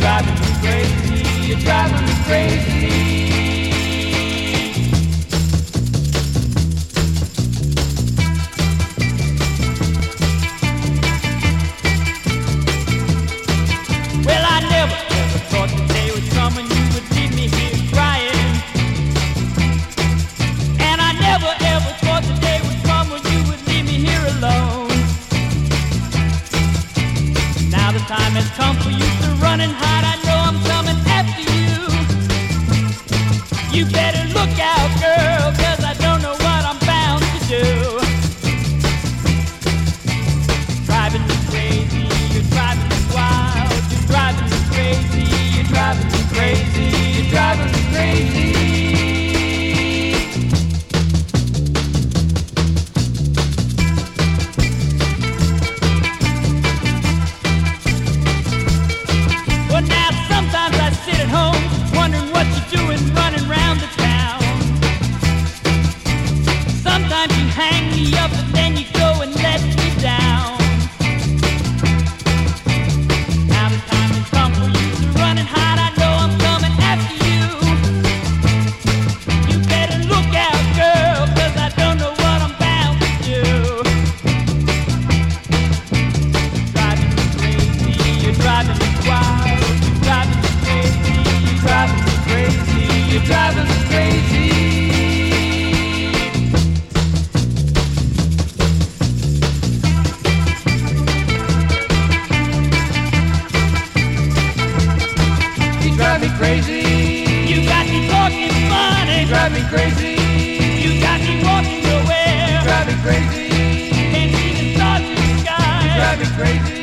driving me crazy, you're driving me crazy. Well, I never ever thought the day would come when you would leave me here crying. And I never ever thought the day would come when you would leave me here alone. Now the time has come for you to run and hide. I know I'm coming after you. You better look out, girl, 'cause I don't know what I'm bound to do. Driving me crazy, you're driving me wild. You're driving me crazy, you're driving me crazy, you're driving me crazy. Well, now sometimes I sit at home wondering what you're doing running round the town. Sometimes you hang me up and then you go and let me down. Now the time has come for you to run and hide. I know I'm coming after you. You better look out, girl, 'cause I don't know what I'm bound to do. Driving me crazy, you're driving me wild. You're driving me crazy, you're driving me crazy, you're driving me crazy. You drive me crazy. You got me talking funny. You drive me crazy. You got me walking nowhere. You drive me crazy. Can't see the stars in the sky. You drive me crazy.